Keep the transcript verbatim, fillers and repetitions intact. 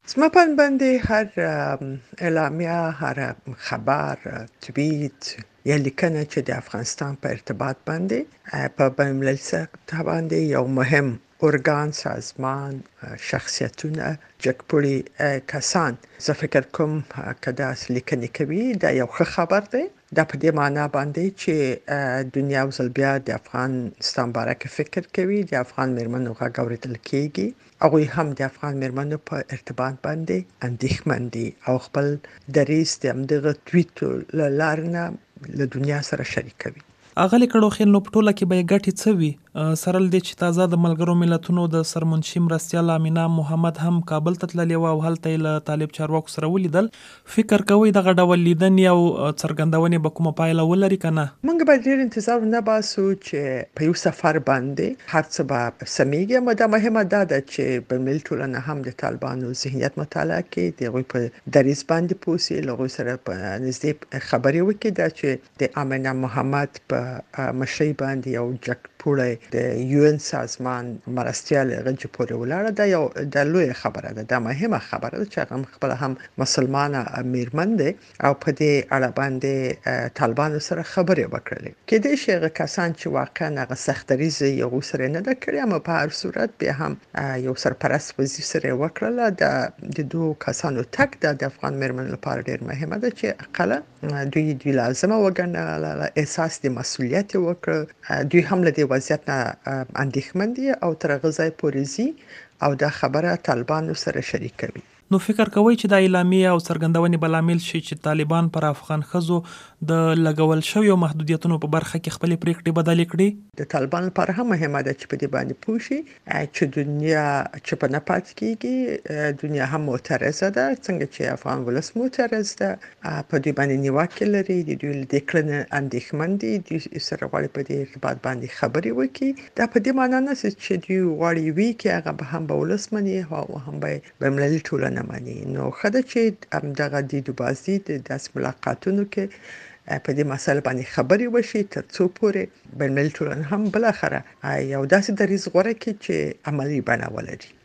زما په اند باندې هر ام، اعلامیه، هر خبر، توییت یا لیکنه چې د افغانستان په ارتباط باندې ا، په بین المللي سطح باندې یو مهم ارګان، سازمان، ا، شخصیتونه، جګپوړي ا، کسان زه فکر کوم ا، که داسې لیکنې کوي دا یو ښه خبر دی. دا په دې معنا باندې چې ا، دنیا یو ځل بیا د افغانستان باره کې فکر کوي، د افغان مېرمنو غږ اورېدل کېږي. هغوی هم د افغان مېرمنو په ارتباط باندې اندېښمن دي او خپل دریځ د همدغه توییتو له لارې نه له دنیا سره شریکوي. اغلې کړوخېل نو په ټوله کې به یې ګټې څه وي؟ ا، سره له دې چې تازه د ملګرو ملتونو د سرمنشي مرستیال آمینه محمد هم کابل ته تللې وه او هلته یې له طالب چارواکو سره ولیدل. فکر کوئ دغه ډول لیدنې او ا، څرګندونې به کومه پایله ولري که نه؟ موږ باید ډېر انتظار ونه باسو چې په یو سفر باندې هر څه به سمیږي، اما دا مهمه دا ده چې بین‌المللي ټولنه هم د طالبانو ذهنیت مطالعه کړي، د هغوی په دریځ باندې پوه سي، له هغوی سره په نږدې خبرې وکړي. دا چې د آمینه محمد په ا، مشرۍ باندې یو جګپوړی د یو ان سازمان مرستیال هغه چې پورې ولاړه ده، یو دا لویه خبره ده، دا مهمه خبره ده چې هغه خپله هم مسلمانه مېرمن دی او په دې اړه باندې ا، طالبانو سره خبرې وکړلې. کېدای شي هغه کسان چې واقعا هغه سختدریځه یې هغوی سره یې نه ده کړې، اما په هر صورت بیا هم ا، یو سرپرست وزیر سره یې وکړله. د د دوو کسانو تګ دا د افغان مېرمنو لپاره ډېر مهمه ده چې اقله دوی دوی لازمه وګڼله، احساس د مسؤلیت یې وکړ. ا، دوی هم له دې وضعیت نه ا، اندېښمن دي او تر هغه ځایه پورې ځي او دا خبره طالبانو سره شریکوي. نو فکر کوئ چې دا اعلامیې او څرګندونې به لامل شي چې طالبان پر افغان ښځو د لګول شویو محدودیتونو په برخه کې خپلې پریکړې بدلې کړي؟ د طالبانو لپاره هم مهمه ده چې په دې باندې پوه شي ا، چې دنیا چوپه نه پاتې کېږي. ا، دنیا هم معترضه ده، څنګه چې افغان ولس معترض ده، ا، په دوی باندې نیوکې لري، د دوی له دې کړنې اندېښمن دي، دوی سره غواړي په دې ارتباط باندې خبرې وکړي. دا په دې معنا نه چې دوی غواړي وي کې هغه به هم به ولس مني او هم به بین‌المللي ټولنه مني. نو ښه ده چې همدغه دیدوبازي د داسې ملاقاتونو کې ا، په دې مسایلو باندې خبرې وشي تر څو پورې بین‌المللي ټولنه هم بالاخره ا، یو داسې دریځ غوره کړي چې عملي بڼه ولري.